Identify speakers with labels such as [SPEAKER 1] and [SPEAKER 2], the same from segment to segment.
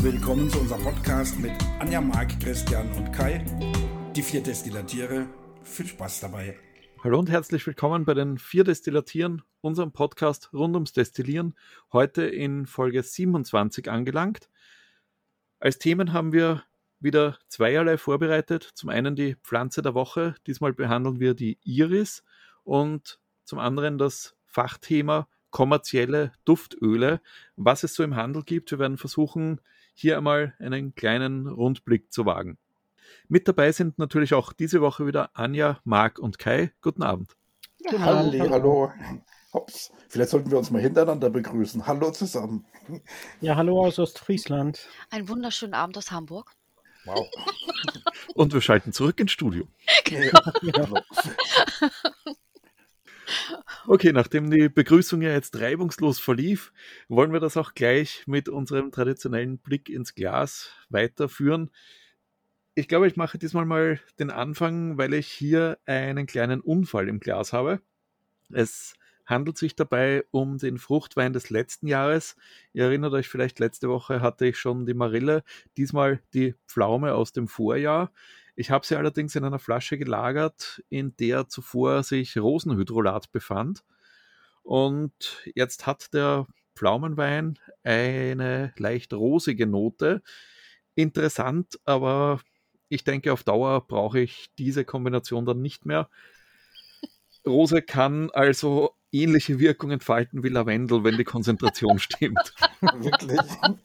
[SPEAKER 1] willkommen zu unserem Podcast mit Anja, Marc, Christian und Kai, die 4 Destillatiere. Viel Spaß dabei.
[SPEAKER 2] Hallo und herzlich willkommen bei den 4 Destillatieren, unserem Podcast rund ums Destillieren, heute in Folge 27 angelangt. Als Themen haben wir wieder zweierlei vorbereitet. Zum einen die Pflanze der Woche, diesmal behandeln wir die Iris, und zum anderen das Fachthema kommerzielle Duftöle, was es so im Handel gibt. Wir werden versuchen, hier einmal einen kleinen Rundblick zu wagen. Mit dabei sind natürlich auch diese Woche wieder Anja, Marc und Kai. Guten Abend.
[SPEAKER 3] Ja,
[SPEAKER 1] Hallo. Hops. Vielleicht sollten wir uns mal hintereinander begrüßen. Hallo zusammen.
[SPEAKER 3] Ja, hallo aus Ostfriesland.
[SPEAKER 4] Einen wunderschönen Abend aus Hamburg.
[SPEAKER 1] Wow.
[SPEAKER 2] Und wir schalten zurück ins Studio.
[SPEAKER 1] Ja.
[SPEAKER 2] Okay, nachdem die Begrüßung ja jetzt reibungslos verlief, wollen wir das auch gleich mit unserem traditionellen Blick ins Glas weiterführen. Ich glaube, ich mache diesmal mal den Anfang, weil ich hier einen kleinen Unfall im Glas habe. Es handelt sich dabei um den Fruchtwein des letzten Jahres. Ihr erinnert euch vielleicht, letzte Woche hatte ich schon die Marille, diesmal die Pflaume aus dem Vorjahr. Ich habe sie allerdings in einer Flasche gelagert, in der zuvor sich Rosenhydrolat befand. Und jetzt hat der Pflaumenwein eine leicht rosige Note. Interessant, aber ich denke, auf Dauer brauche ich diese Kombination dann nicht mehr. Rose kann also ähnliche Wirkung entfalten wie Lavendel, wenn die Konzentration stimmt.
[SPEAKER 1] Wirklich?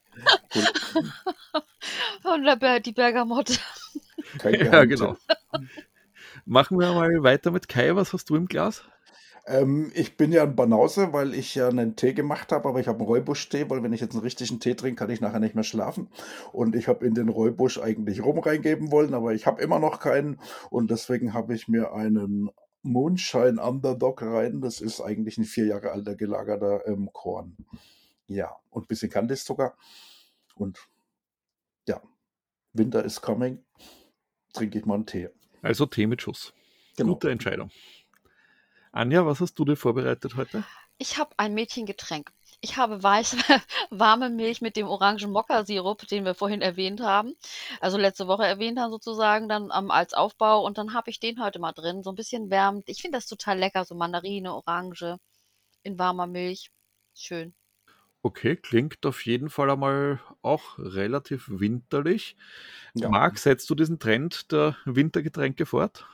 [SPEAKER 4] Und die Bergamotte.
[SPEAKER 2] Ja, genau. Machen wir mal weiter mit Kai. Was hast du im Glas?
[SPEAKER 1] Ich bin ja ein Banause, weil ich ja einen Tee gemacht habe, aber ich habe einen Räubusch-Tee, weil wenn ich jetzt einen richtigen Tee trinke, kann ich nachher nicht mehr schlafen. Und ich habe in den Räubusch eigentlich Rum reingeben wollen, aber ich habe immer noch keinen. Und deswegen habe ich mir einen Moonshine Underdog rein. Das ist eigentlich ein 4 Jahre alter gelagerter Korn. Ja, und ein bisschen Kandiszucker. Und ja, Winter is coming. Trinke ich mal einen Tee.
[SPEAKER 2] Also Tee mit Schuss.
[SPEAKER 1] Genau.
[SPEAKER 2] Gute Entscheidung. Anja, was hast du dir vorbereitet heute?
[SPEAKER 4] Ich habe ein Mädchengetränk. Ich habe weiße, warme Milch mit dem orangen Mokka-Sirup, den wir vorhin erwähnt haben. Also letzte Woche erwähnt haben sozusagen, dann als Aufbau. Und dann habe ich den heute mal drin, so ein bisschen wärmend. Ich finde das total lecker, so Mandarine, Orange in warmer Milch. Schön.
[SPEAKER 2] Okay, klingt auf jeden Fall einmal auch relativ winterlich.
[SPEAKER 1] Ja.
[SPEAKER 2] Marc, setzt du diesen Trend der Wintergetränke fort?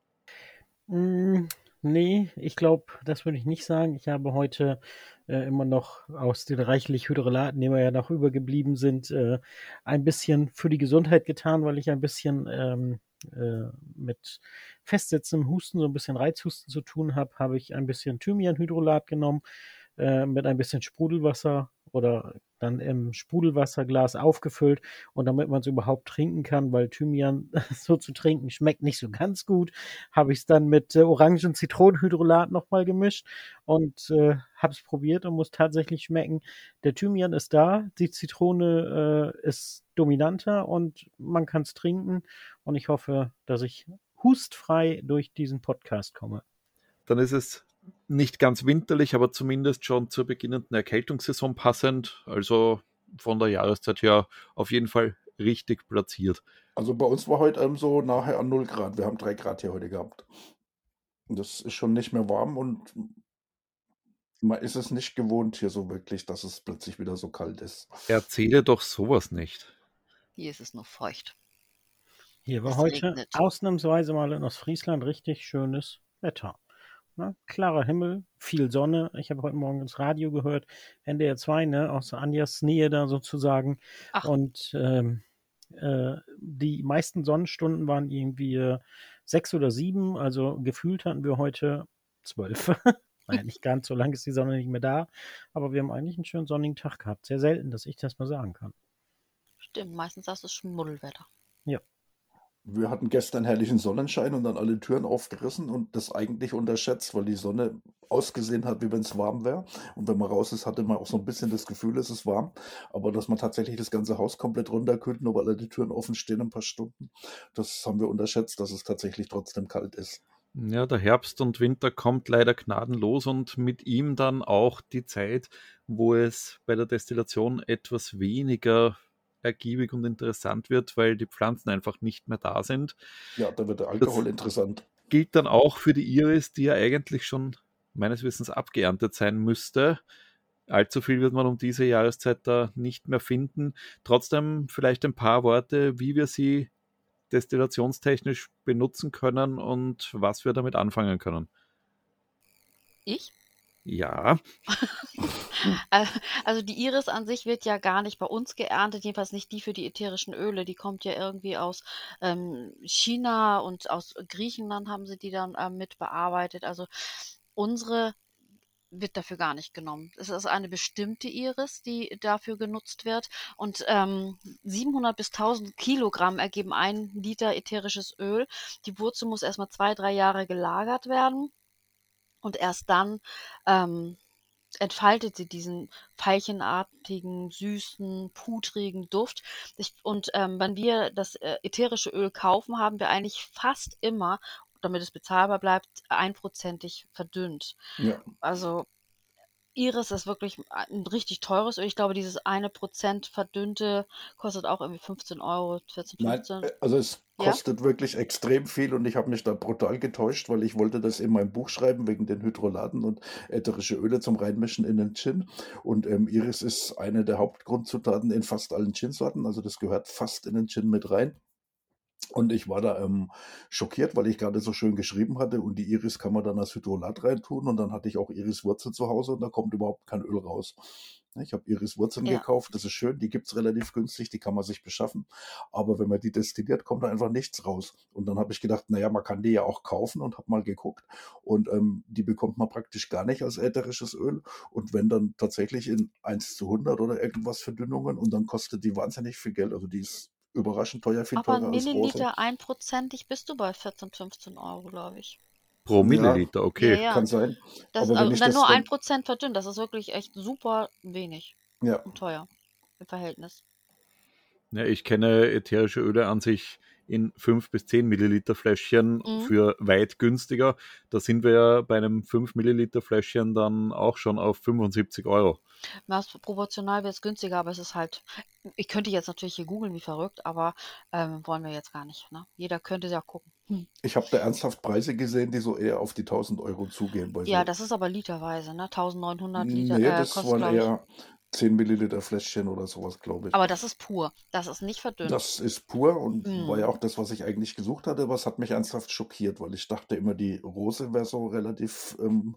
[SPEAKER 3] Nee, ich glaube, das würde ich nicht sagen. Ich habe heute immer noch aus den reichlich Hydrolaten, die mir ja noch übergeblieben sind, ein bisschen für die Gesundheit getan, weil ich ein bisschen mit festsitzendem Husten, so ein bisschen Reizhusten zu tun habe, habe ich ein bisschen Thymianhydrolat genommen, mit ein bisschen Sprudelwasser oder dann im Sprudelwasserglas aufgefüllt, und damit man es überhaupt trinken kann, weil Thymian so zu trinken schmeckt nicht so ganz gut, habe ich es dann mit Orangen-Zitronenhydrolat nochmal gemischt und habe es probiert und muss tatsächlich schmecken. Der Thymian ist da, die Zitrone ist dominanter und man kann es trinken, und ich hoffe, dass ich hustfrei durch diesen Podcast komme.
[SPEAKER 2] Dann ist es nicht ganz winterlich, aber zumindest schon zur beginnenden Erkältungssaison passend. Also von der Jahreszeit her auf jeden Fall richtig platziert.
[SPEAKER 1] Also bei uns war heute so nachher an 0 Grad. Wir haben 3 Grad hier heute gehabt. Und das ist schon nicht mehr warm und man ist es nicht gewohnt hier so wirklich, dass es plötzlich wieder so kalt ist.
[SPEAKER 2] Erzähle doch sowas nicht.
[SPEAKER 4] Hier ist es noch feucht.
[SPEAKER 3] Hier war
[SPEAKER 4] Es
[SPEAKER 3] heute
[SPEAKER 4] regnet.
[SPEAKER 3] ausnahmsweise mal in Ostfriesland richtig schönes Wetter. Ne? Klarer Himmel, viel Sonne. Ich habe heute Morgen das Radio gehört, NDR 2, ne, aus Anjas Nähe da sozusagen.
[SPEAKER 4] Ach.
[SPEAKER 3] Und die meisten Sonnenstunden waren irgendwie 6 oder 7, also gefühlt hatten wir heute 12. War ja nicht ganz, so lange ist die Sonne nicht mehr da, aber wir haben eigentlich einen schönen sonnigen Tag gehabt. Sehr selten, dass ich das mal sagen kann.
[SPEAKER 4] Stimmt, meistens hast du Schmuddelwetter.
[SPEAKER 3] Ja.
[SPEAKER 1] Wir hatten gestern herrlichen Sonnenschein und dann alle Türen aufgerissen und das eigentlich unterschätzt, weil die Sonne ausgesehen hat, wie wenn es warm wäre. Und wenn man raus ist, hatte man auch so ein bisschen das Gefühl, es ist warm. Aber dass man tatsächlich das ganze Haus komplett runterkühlt, nur weil alle die Türen offen stehen ein paar Stunden, das haben wir unterschätzt, dass es tatsächlich trotzdem kalt ist.
[SPEAKER 2] Ja, der Herbst und Winter kommt leider gnadenlos und mit ihm dann auch die Zeit, wo es bei der Destillation etwas weniger ergiebig und interessant wird, weil die Pflanzen einfach nicht mehr da sind.
[SPEAKER 1] Ja, da wird der
[SPEAKER 2] Das
[SPEAKER 1] Alkohol interessant.
[SPEAKER 2] gilt dann auch für die Iris, die ja eigentlich schon meines Wissens abgeerntet sein müsste. Allzu viel wird man um diese Jahreszeit da nicht mehr finden. Trotzdem vielleicht ein paar Worte, wie wir sie destillationstechnisch benutzen können und was wir damit anfangen können.
[SPEAKER 4] Ich?
[SPEAKER 2] Ja,
[SPEAKER 4] Äh, Also die Iris an sich wird ja gar nicht bei uns geerntet, jedenfalls nicht die für die ätherischen Öle. Die kommt ja irgendwie aus China und aus Griechenland haben sie die dann mit bearbeitet. Also unsere wird dafür gar nicht genommen. Es ist eine bestimmte Iris, die dafür genutzt wird. Und 700 bis 1000 Kilogramm ergeben 1 Liter ätherisches Öl. Die Wurzel muss erstmal 2, 3 Jahre gelagert werden. Und erst dann entfaltet sie diesen veilchenartigen, süßen, putrigen Duft. Wenn wir das ätherische Öl kaufen, haben wir eigentlich fast immer, damit es bezahlbar bleibt, 1%ig verdünnt.
[SPEAKER 1] Ja.
[SPEAKER 4] Also Iris ist wirklich ein richtig teures Öl. Ich glaube, dieses 1% verdünnte kostet auch irgendwie 15 Euro, 14,
[SPEAKER 1] Nein,
[SPEAKER 4] 15.
[SPEAKER 1] also es
[SPEAKER 4] Ja?
[SPEAKER 1] kostet wirklich extrem viel und ich habe mich da brutal getäuscht, weil ich wollte das in meinem Buch schreiben wegen den Hydrolaten und ätherische Öle zum Reinmischen in den Gin. Und Iris ist eine der Hauptgrundzutaten in fast allen Gin-Sorten, also das gehört fast in den Gin mit rein. Und ich war da schockiert, weil ich gerade so schön geschrieben hatte und die Iris kann man dann als Hydrolat reintun und dann hatte ich auch Iriswurzel zu Hause und da kommt überhaupt kein Öl raus. Ne, ich habe Iriswurzeln
[SPEAKER 4] Ja.
[SPEAKER 1] gekauft, das ist schön, die gibt's relativ günstig, die kann man sich beschaffen, aber wenn man die destilliert, kommt da einfach nichts raus. Und dann habe ich gedacht, naja, man kann die ja auch kaufen und habe mal geguckt und die bekommt man praktisch gar nicht als ätherisches Öl und wenn dann tatsächlich in 1:100 oder irgendwas Verdünnungen und dann kostet die wahnsinnig viel Geld, also die ist überraschend teuer, viel
[SPEAKER 4] Aber ein
[SPEAKER 1] teurer als rosa.
[SPEAKER 4] Milliliter 1%ig bist du bei 14, 15 Euro, glaube ich.
[SPEAKER 2] pro
[SPEAKER 1] Ja,
[SPEAKER 2] Milliliter,
[SPEAKER 4] Ja,
[SPEAKER 2] okay.
[SPEAKER 4] ja.
[SPEAKER 1] kann sein.
[SPEAKER 4] Das,
[SPEAKER 1] Aber wenn
[SPEAKER 4] und
[SPEAKER 1] ich
[SPEAKER 4] dann
[SPEAKER 1] das
[SPEAKER 4] nur
[SPEAKER 1] dann,
[SPEAKER 4] 1% verdünnt. Das ist wirklich echt super wenig
[SPEAKER 1] ja,
[SPEAKER 4] und teuer im Verhältnis.
[SPEAKER 2] Ja, ich kenne ätherische Öle an sich in 5 bis 10 Milliliter Fläschchen
[SPEAKER 4] Mhm.
[SPEAKER 2] für weit günstiger. Da sind wir ja bei einem 5 Milliliter Fläschchen dann auch schon auf 75 Euro.
[SPEAKER 4] Proportional wird es günstiger, aber es ist halt, ich könnte jetzt natürlich hier googeln wie verrückt, aber wollen wir jetzt gar nicht. Ne? Jeder könnte ja gucken.
[SPEAKER 1] ich habe da ernsthaft Preise gesehen, die so eher auf die 1000 Euro zugehen bei
[SPEAKER 4] Ja,
[SPEAKER 1] so.
[SPEAKER 4] das ist aber literweise, ne? 1900 Liter
[SPEAKER 1] Nee, das
[SPEAKER 4] kostet,
[SPEAKER 1] waren
[SPEAKER 4] glaube ich.
[SPEAKER 1] eher 10 Milliliter Fläschchen oder sowas, glaube ich.
[SPEAKER 4] Aber das ist pur. Das ist nicht verdünnt.
[SPEAKER 1] Das ist pur und war ja
[SPEAKER 4] Mm.
[SPEAKER 1] auch das, was ich eigentlich gesucht hatte, aber es hat mich ernsthaft schockiert, weil ich dachte immer, die Rose wäre so relativ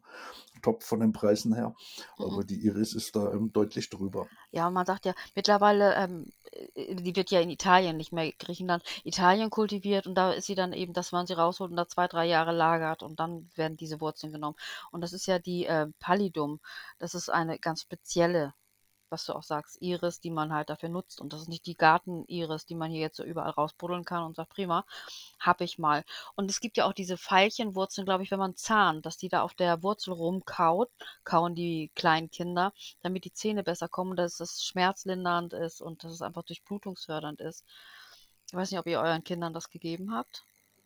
[SPEAKER 1] top von den Preisen her, aber
[SPEAKER 4] Mhm.
[SPEAKER 1] die Iris ist da deutlich drüber.
[SPEAKER 4] Ja, und man sagt ja, mittlerweile, die wird ja in Italien, nicht mehr Griechenland, Italien kultiviert und da ist sie dann eben, dass man sie rausholt und da 2, 3 Jahre lagert und dann werden diese Wurzeln genommen. Und das ist ja die Pallidum. Das ist eine ganz spezielle, was du auch sagst, Iris, die man halt dafür nutzt. Und das ist nicht die Garten-Iris, die man hier jetzt so überall rausbuddeln kann und sagt, prima, hab ich mal. Und es gibt ja auch diese Veilchenwurzeln, glaube ich, wenn man zahnt, dass die da auf der Wurzel rumkaut, kauen die kleinen Kinder, damit die Zähne besser kommen, dass es schmerzlindernd ist und dass es einfach durchblutungsfördernd ist. Ich weiß nicht, ob ihr euren Kindern das gegeben habt.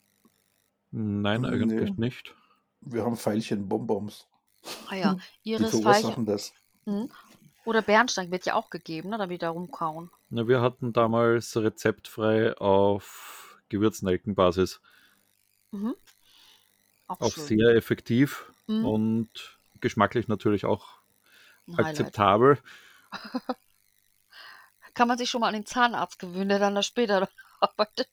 [SPEAKER 2] Nein,
[SPEAKER 1] Nee,
[SPEAKER 2] eigentlich nicht.
[SPEAKER 1] wir haben Veilchen-Bonbons.
[SPEAKER 4] Ah ja,
[SPEAKER 1] Die
[SPEAKER 4] Iris, Veilchen.
[SPEAKER 1] verursachen das.
[SPEAKER 4] Mhm. Oder Bernstein wird ja auch gegeben, ne, damit die da rumkauen.
[SPEAKER 2] Na, wir hatten damals rezeptfrei auf Gewürznelkenbasis.
[SPEAKER 4] Mhm. Auch
[SPEAKER 2] Auch
[SPEAKER 4] schön.
[SPEAKER 2] sehr effektiv
[SPEAKER 4] Mhm.
[SPEAKER 2] und geschmacklich natürlich auch
[SPEAKER 4] Ein Highlight.
[SPEAKER 2] akzeptabel.
[SPEAKER 4] Kann man sich schon mal an den Zahnarzt gewöhnen, der dann da später arbeitet.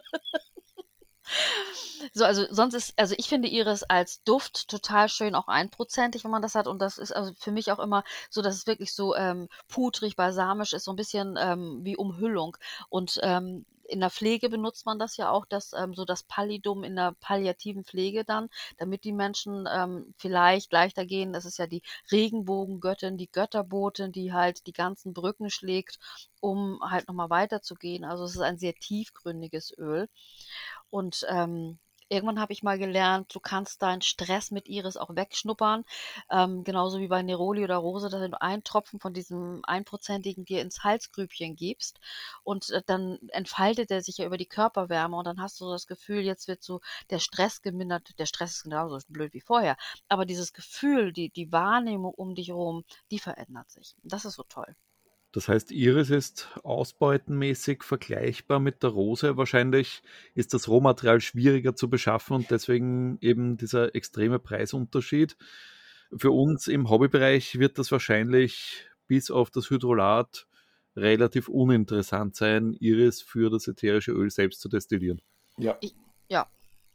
[SPEAKER 4] So, also sonst ist, also ich finde Iris als Duft total schön, auch 1%ig, wenn man das hat. Und das ist also für mich auch immer so, dass es wirklich so putrig, balsamisch ist, so ein bisschen wie Umhüllung. Und in der Pflege benutzt man das ja auch, so das Pallidum in der palliativen Pflege dann, damit die Menschen vielleicht leichter gehen. Das ist ja die Regenbogengöttin, die Götterbotin, die halt die ganzen Brücken schlägt, um halt nochmal weiterzugehen. Also es ist ein sehr tiefgründiges Öl. Und irgendwann habe ich mal gelernt, du kannst deinen Stress mit Iris auch wegschnuppern. Genauso wie bei Neroli oder Rose, dass du einen Tropfen von diesem 1%igen dir ins Halsgrübchen gibst und dann entfaltet er sich ja über die Körperwärme und dann hast du das Gefühl, jetzt wird so der Stress gemindert. Der Stress ist genauso blöd wie vorher, aber dieses Gefühl, die Wahrnehmung um dich herum, die verändert sich. Das ist so toll.
[SPEAKER 2] Das heißt, Iris ist ausbeutenmäßig vergleichbar mit der Rose. Wahrscheinlich ist das Rohmaterial schwieriger zu beschaffen und deswegen eben dieser extreme Preisunterschied. Für uns im Hobbybereich wird das wahrscheinlich bis auf das Hydrolat relativ uninteressant sein, Iris für das ätherische Öl selbst zu destillieren.
[SPEAKER 1] Ja,
[SPEAKER 4] Ja,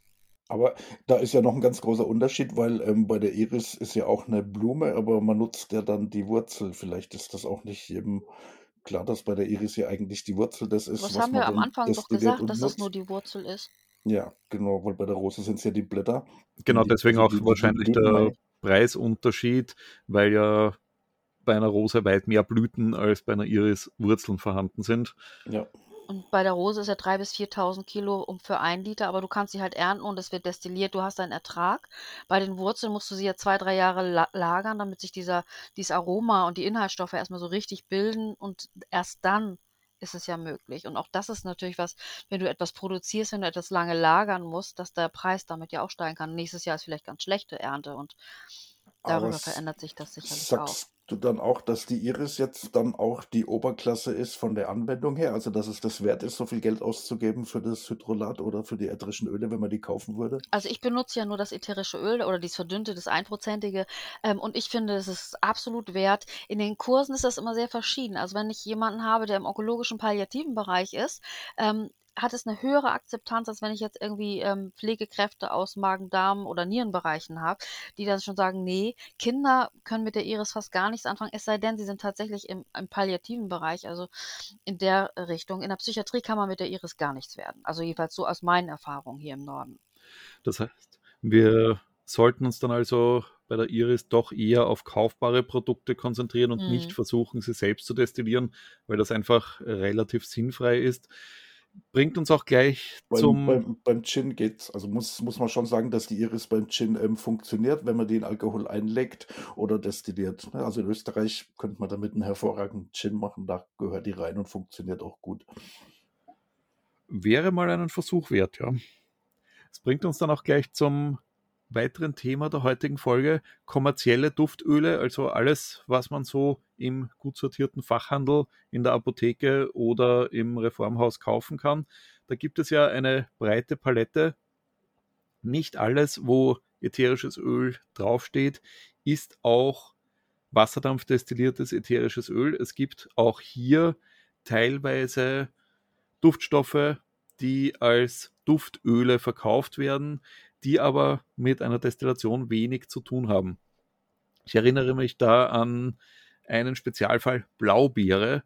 [SPEAKER 1] aber da ist ja noch ein ganz großer Unterschied, weil bei der Iris ist ja auch eine Blume, aber man nutzt ja dann die Wurzel. Vielleicht ist das auch nicht jedem klar, dass bei der Iris ja eigentlich die Wurzel das ist,
[SPEAKER 4] was
[SPEAKER 1] was
[SPEAKER 4] haben
[SPEAKER 1] man
[SPEAKER 4] wir am
[SPEAKER 1] dann
[SPEAKER 4] Anfang doch
[SPEAKER 1] destilliert
[SPEAKER 4] gesagt,
[SPEAKER 1] und
[SPEAKER 4] dass das nur
[SPEAKER 1] nutzt.
[SPEAKER 4] die Wurzel ist?
[SPEAKER 1] Ja, genau, weil bei der Rose sind es ja die Blätter,
[SPEAKER 2] Genau, deswegen
[SPEAKER 1] also
[SPEAKER 2] auch
[SPEAKER 1] die
[SPEAKER 2] wahrscheinlich
[SPEAKER 1] Blüten, meine
[SPEAKER 2] der
[SPEAKER 1] ich.
[SPEAKER 2] Preisunterschied, weil ja bei einer Rose weit mehr Blüten als bei einer Iris Wurzeln vorhanden sind.
[SPEAKER 1] Ja,
[SPEAKER 4] Und bei der Rose ist ja 3.000 bis 4.000 Kilo für 1 Liter, aber du kannst sie halt ernten und es wird destilliert, du hast einen Ertrag. Bei den Wurzeln musst du sie ja 2, 3 Jahre lagern, damit sich dieses Aroma und die Inhaltsstoffe erstmal so richtig bilden und erst dann ist es ja möglich. Und auch das ist natürlich was, wenn du etwas produzierst, wenn du etwas lange lagern musst, dass der Preis damit ja auch steigen kann. Nächstes Jahr ist vielleicht ganz schlechte Ernte und
[SPEAKER 1] aber
[SPEAKER 4] darüber verändert sich das sicherlich auch.
[SPEAKER 1] sagst du dann auch, dass die Iris jetzt dann auch die Oberklasse ist von der Anwendung her? Also, dass es das wert ist, so viel Geld auszugeben für das Hydrolat oder für die ätherischen Öle, wenn man die kaufen würde?
[SPEAKER 4] Also ich benutze ja nur das ätherische Öl oder dieses verdünnte, das einprozentige. Und ich finde, es ist absolut wert. In den Kursen ist das immer sehr verschieden. Also wenn ich jemanden habe, der im onkologischen palliativen Bereich ist, hat es eine höhere Akzeptanz, als wenn ich jetzt irgendwie Pflegekräfte aus Magen-Darm- oder Nierenbereichen habe, die dann schon sagen, nee, Kinder können mit der Iris fast gar nichts anfangen, es sei denn, sie sind tatsächlich im palliativen Bereich, also in der Richtung. In der Psychiatrie kann man mit der Iris gar nichts werden. Also jedenfalls so aus meinen Erfahrungen hier im Norden.
[SPEAKER 2] Das heißt, wir sollten uns dann also bei der Iris doch eher auf kaufbare Produkte konzentrieren und nicht
[SPEAKER 4] Hm.
[SPEAKER 2] versuchen, sie selbst zu destillieren, weil das einfach relativ sinnfrei ist. Bringt uns auch gleich zum
[SPEAKER 1] Beim Gin geht's. Also muss man schon sagen, dass die Iris beim Gin funktioniert, wenn man den Alkohol einlegt oder destilliert. Ne? Also in Österreich könnte man damit einen hervorragenden Gin machen, da gehört die rein und funktioniert auch gut.
[SPEAKER 2] wäre mal einen Versuch wert, ja. Das bringt uns dann auch gleich zum weiteren Thema der heutigen Folge, kommerzielle Duftöle, also alles, was man so im gut sortierten Fachhandel, in der Apotheke oder im Reformhaus kaufen kann. Da gibt es ja eine breite Palette. Nicht alles, wo ätherisches Öl draufsteht, ist auch wasserdampfdestilliertes ätherisches Öl. Es gibt auch hier teilweise Duftstoffe, die als Duftöle verkauft werden, die aber mit einer Destillation wenig zu tun haben. Ich erinnere mich da an einen Spezialfall Blaubeere,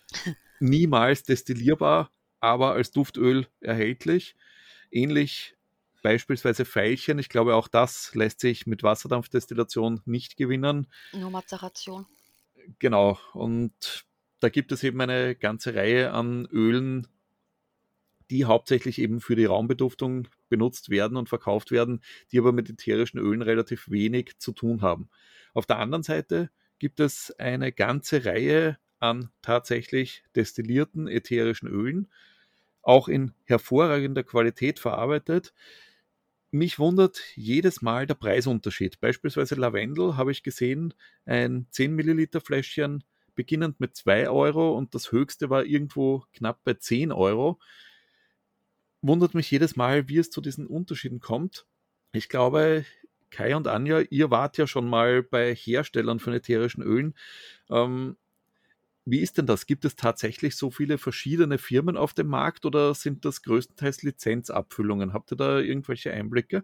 [SPEAKER 2] niemals destillierbar, aber als Duftöl erhältlich. Ähnlich beispielsweise Veilchen, ich glaube auch das lässt sich mit Wasserdampfdestillation nicht gewinnen.
[SPEAKER 4] Nur Mazeration.
[SPEAKER 2] Genau, und da gibt es eben eine ganze Reihe an Ölen, die hauptsächlich eben für die Raumbeduftung benutzt werden und verkauft werden, die aber mit ätherischen Ölen relativ wenig zu tun haben. Auf der anderen Seite gibt es eine ganze Reihe an tatsächlich destillierten ätherischen Ölen, auch in hervorragender Qualität verarbeitet. Mich wundert jedes Mal der Preisunterschied. Beispielsweise Lavendel habe ich gesehen, ein 10 Milliliter Fläschchen beginnend mit 2 Euro und das höchste war irgendwo knapp bei 10 Euro. Wundert mich jedes Mal, wie es zu diesen Unterschieden kommt. Ich glaube, Kai und Anja, ihr wart ja schon mal bei Herstellern von ätherischen Ölen. Ähm, Wie ist denn das? Gibt es tatsächlich so viele verschiedene Firmen auf dem Markt oder sind das größtenteils Lizenzabfüllungen? Habt ihr da irgendwelche Einblicke?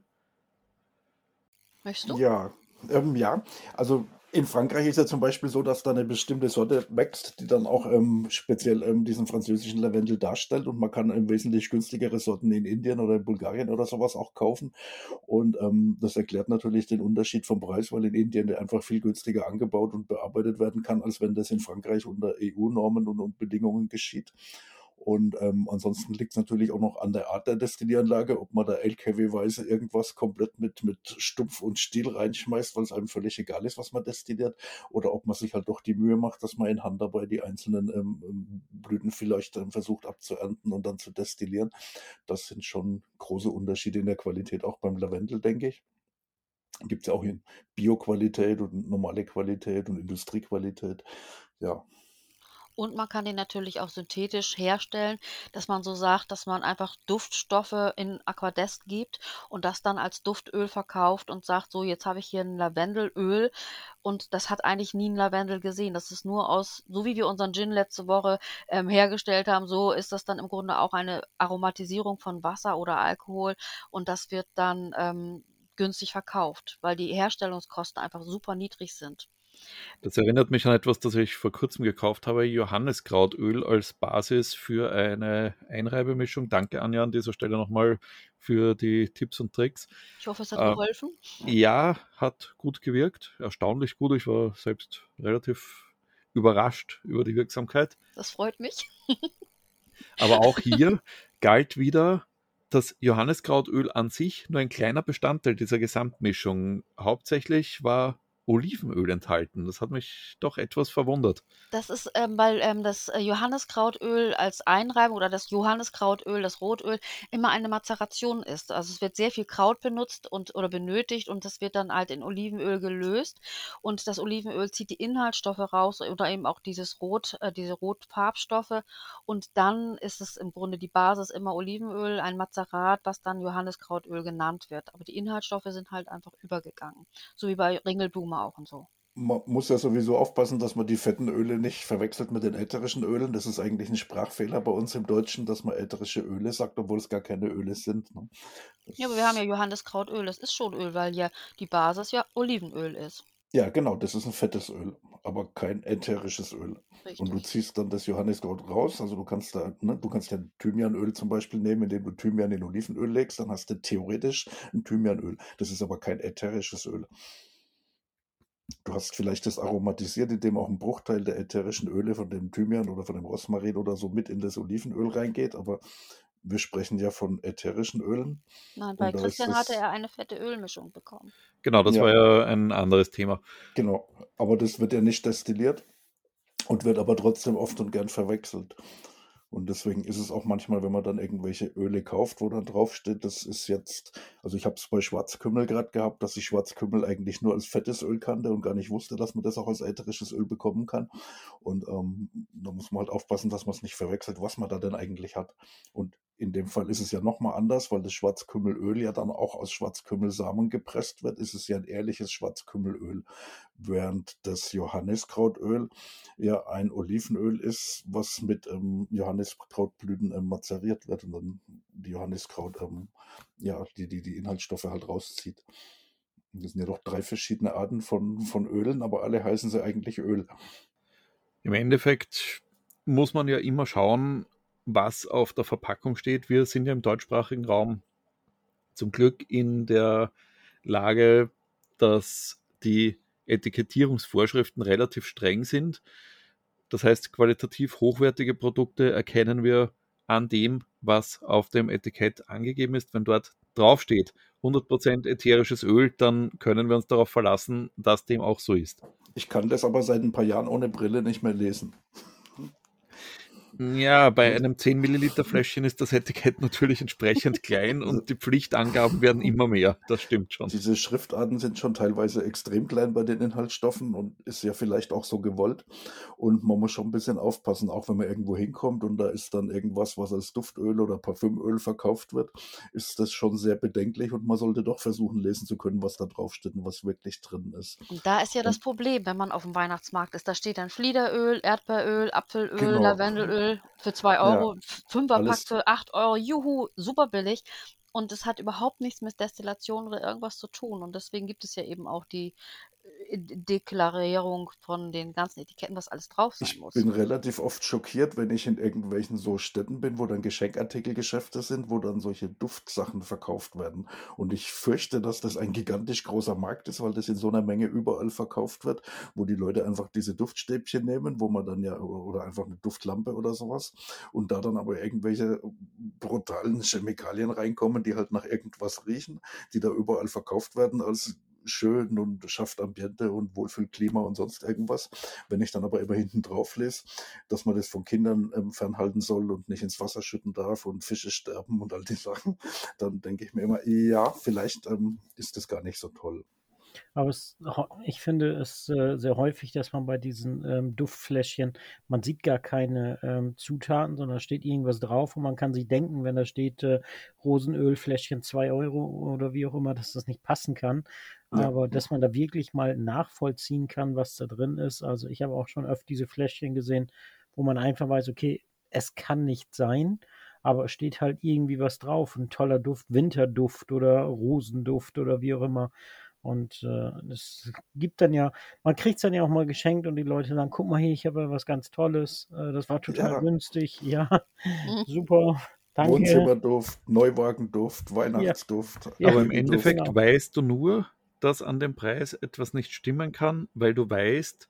[SPEAKER 4] Möchtest du?
[SPEAKER 1] Ja, ja. Also in Frankreich ist ja zum Beispiel so, dass da eine bestimmte Sorte wächst, die dann auch speziell diesen französischen Lavendel darstellt und man kann wesentlich günstigere Sorten in Indien oder in Bulgarien oder sowas auch kaufen. Und das erklärt natürlich den Unterschied vom Preis, weil in Indien der einfach viel günstiger angebaut und bearbeitet werden kann, als wenn das in Frankreich unter EU-Normen und Bedingungen geschieht. Und ansonsten liegt es natürlich auch noch an der Art der Destillieranlage, ob man da LKW-weise irgendwas komplett mit Stumpf und Stiel reinschmeißt, weil es einem völlig egal ist, was man destilliert, oder ob man sich halt doch die Mühe macht, dass man in Hand dabei die einzelnen Blüten vielleicht versucht abzuernten und dann zu destillieren. Das sind schon große Unterschiede in der Qualität, auch beim Lavendel, denke ich. Gibt es ja auch in Bio-Qualität und normale Qualität und Industriequalität. Ja,
[SPEAKER 4] Und man kann den natürlich auch synthetisch herstellen, dass man so sagt, dass man einfach Duftstoffe in Aquadest gibt und das dann als Duftöl verkauft und sagt, so, jetzt habe ich hier ein Lavendelöl und das hat eigentlich nie ein Lavendel gesehen. Das ist nur aus, so wie wir unseren Gin letzte Woche hergestellt haben, so ist das dann im Grunde auch eine Aromatisierung von Wasser oder Alkohol und das wird dann günstig verkauft, weil die Herstellungskosten einfach super niedrig sind.
[SPEAKER 2] Das erinnert mich an etwas, das ich vor kurzem gekauft habe, Johanniskrautöl als Basis für eine Einreibemischung. Danke, Anja, an dieser Stelle nochmal für die Tipps und Tricks.
[SPEAKER 4] Ich hoffe, es hat
[SPEAKER 2] Äh,
[SPEAKER 4] geholfen.
[SPEAKER 2] ja, hat gut gewirkt, erstaunlich gut. Ich war selbst relativ überrascht über die Wirksamkeit.
[SPEAKER 4] Das freut mich.
[SPEAKER 2] Aber auch hier galt wieder, dass Johanniskrautöl an sich nur ein kleiner Bestandteil dieser Gesamtmischung. Hauptsächlich war Olivenöl enthalten. Das hat mich doch etwas verwundert.
[SPEAKER 4] Das ist, weil das Johanniskrautöl als Einreibung oder das Johanniskrautöl, das Rotöl, immer eine Mazeration ist. Also es wird sehr viel Kraut benutzt und oder benötigt und das wird dann halt in Olivenöl gelöst und das Olivenöl zieht die Inhaltsstoffe raus oder eben auch diese Rotfarbstoffe und dann ist es im Grunde die Basis immer Olivenöl, ein Mazerat, was dann Johanniskrautöl genannt wird. Aber die Inhaltsstoffe sind halt einfach übergegangen. So wie bei Ringelblume auch und so.
[SPEAKER 1] Man muss ja sowieso aufpassen, dass man die fetten Öle nicht verwechselt mit den ätherischen Ölen. Das ist eigentlich ein Sprachfehler bei uns im Deutschen, dass man ätherische Öle sagt, obwohl es gar keine Öle sind. Ne?
[SPEAKER 4] Ja, aber wir haben ja
[SPEAKER 1] Das,
[SPEAKER 4] Johanniskrautöl. Das ist schon Öl, weil ja die Basis ja Olivenöl ist.
[SPEAKER 1] ja, genau, das ist ein fettes Öl, aber kein ätherisches Öl. Und du
[SPEAKER 4] Richtig.
[SPEAKER 1] ziehst dann das Johanniskraut raus. Also du kannst da, ne, du kannst ja Thymianöl zum Beispiel nehmen, indem du Thymian in Olivenöl legst. Dann hast du theoretisch ein Thymianöl. Das ist aber kein ätherisches Öl. Du hast vielleicht das aromatisiert, indem auch ein Bruchteil der ätherischen Öle von dem Thymian oder von dem Rosmarin oder so mit in das Olivenöl reingeht, aber wir sprechen ja von ätherischen Ölen
[SPEAKER 4] Nein, bei
[SPEAKER 1] und da ist
[SPEAKER 4] Christian hatte
[SPEAKER 1] es,
[SPEAKER 4] er eine fette Ölmischung bekommen.
[SPEAKER 2] Genau, das war
[SPEAKER 1] ja,
[SPEAKER 2] ja ein anderes Thema.
[SPEAKER 1] genau, aber das wird ja nicht destilliert und wird aber trotzdem oft und gern verwechselt. Und deswegen ist es auch manchmal, wenn man dann irgendwelche Öle kauft, wo dann draufsteht, das ist jetzt, also ich habe es bei Schwarzkümmel gerade gehabt, dass ich Schwarzkümmel eigentlich nur als fettes Öl kannte und gar nicht wusste, dass man das auch als ätherisches Öl bekommen kann. Und da muss man halt aufpassen, dass man es nicht verwechselt, was man da denn eigentlich hat. Und in dem Fall ist es ja nochmal anders, weil das Schwarzkümmelöl ja dann auch aus Schwarzkümmelsamen gepresst wird, ist es ja ein ehrliches Schwarzkümmelöl, während das Johanniskrautöl ja ein Olivenöl ist, was mit Johanniskrautblüten mazeriert wird und dann die Johanniskraut ja, die Inhaltsstoffe halt rauszieht. Und das sind ja doch 3 verschiedene Arten von Ölen, aber alle heißen sie eigentlich Öl.
[SPEAKER 2] Im Endeffekt muss man ja immer schauen, was auf der Verpackung steht. Wir sind ja im deutschsprachigen Raum zum Glück in der Lage, dass die Etikettierungsvorschriften relativ streng sind. Das heißt, qualitativ hochwertige Produkte erkennen wir an dem, was auf dem Etikett angegeben ist. Wenn dort draufsteht 100% ätherisches Öl, dann können wir uns darauf verlassen, dass dem auch so ist.
[SPEAKER 1] Ich kann das aber seit ein paar Jahren ohne Brille nicht mehr lesen.
[SPEAKER 2] Ja, bei
[SPEAKER 1] Ne?
[SPEAKER 2] einem 10 Milliliter Fläschchen ist das Etikett natürlich entsprechend klein und die Pflichtangaben werden immer mehr. Das stimmt schon.
[SPEAKER 1] Diese Schriftarten sind schon teilweise extrem klein bei den Inhaltsstoffen und ist ja vielleicht auch so gewollt. Und man muss schon ein bisschen aufpassen, auch wenn man irgendwo hinkommt und da ist dann irgendwas, was als Duftöl oder Parfümöl verkauft wird, ist das schon sehr bedenklich und man sollte doch versuchen, lesen zu können, was da drauf steht und was wirklich drin ist.
[SPEAKER 4] Und da ist ja das
[SPEAKER 1] Und
[SPEAKER 4] Problem, wenn man auf dem Weihnachtsmarkt ist. Da steht dann Fliederöl, Erdbeeröl, Apfelöl,
[SPEAKER 1] genau,
[SPEAKER 4] Lavendelöl für 2
[SPEAKER 1] ja,
[SPEAKER 4] Euro, Fünferpack
[SPEAKER 1] alles,
[SPEAKER 4] für 8 Euro. Juhu, super billig. Und es hat überhaupt nichts mit Destillation oder irgendwas zu tun. Und deswegen gibt es ja eben auch die Deklarierung von den ganzen Etiketten, was alles drauf sein
[SPEAKER 1] ich
[SPEAKER 4] muss.
[SPEAKER 1] bin relativ oft schockiert, wenn ich in irgendwelchen so Städten bin, wo dann Geschenkartikelgeschäfte sind, wo dann solche Duftsachen verkauft werden. Und ich fürchte, dass das ein gigantisch großer Markt ist, weil das in so einer Menge überall verkauft wird, wo die Leute einfach diese Duftstäbchen nehmen, wo man dann ja, oder einfach eine Duftlampe oder sowas, und da dann aber irgendwelche brutalen Chemikalien reinkommen, die halt nach irgendwas riechen, die da überall verkauft werden als schön und schafft Ambiente und Wohlfühlklima und sonst irgendwas. Wenn ich dann aber immer hinten drauf lese, dass man das von Kindern fernhalten soll und nicht ins Wasser schütten darf und Fische sterben und all die Sachen, dann denke ich mir immer, ja, vielleicht ist das gar nicht so toll.
[SPEAKER 3] Aber ich finde es sehr häufig, dass man bei diesen Duftfläschchen, man sieht gar keine Zutaten, sondern da steht irgendwas drauf und man kann sich denken, wenn da steht Rosenölfläschchen 2 Euro oder wie auch immer, dass das nicht passen kann.
[SPEAKER 1] Ja.
[SPEAKER 3] Aber dass man da wirklich mal nachvollziehen kann, was da drin ist. Also ich habe auch schon öfter diese Fläschchen gesehen, wo man einfach weiß, okay, es kann nicht sein, aber es steht halt irgendwie was drauf. Ein toller Duft, Winterduft oder Rosenduft oder wie auch immer. Und es gibt dann ja, man kriegt es dann ja auch mal geschenkt und die Leute sagen, guck mal hier, ich habe ja was ganz Tolles, das war total
[SPEAKER 1] Ja,
[SPEAKER 3] günstig, ja,
[SPEAKER 4] Mhm.
[SPEAKER 3] super, danke,
[SPEAKER 1] Wohnzimmerduft, Neuwagenduft,
[SPEAKER 3] ja,
[SPEAKER 1] Weihnachtsduft,
[SPEAKER 3] ja,
[SPEAKER 2] Aber im
[SPEAKER 1] Babyduft.
[SPEAKER 2] Endeffekt
[SPEAKER 3] genau,
[SPEAKER 2] weißt du nur, dass an dem Preis etwas nicht stimmen kann, weil du weißt,